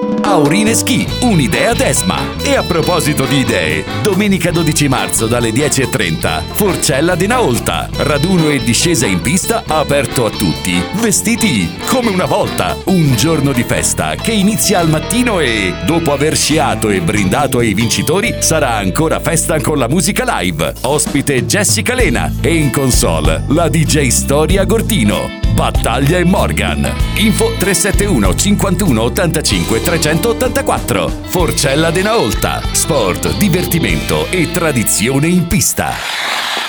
Aurine Ski, un'idea d'Esma. E a proposito di idee, domenica 12 marzo dalle 10:30, Forcella de Naolta, raduno e discesa in pista aperto a tutti, vestiti come una volta, un giorno di festa che inizia al mattino e, dopo aver sciato e brindato ai vincitori, sarà ancora festa con la musica live, ospite Jessica Lena e in console la DJ Storia Gordino. Battaglia e Morgan. Info 371 51 85 384. Forcella de Naolta. Sport, divertimento e tradizione in pista.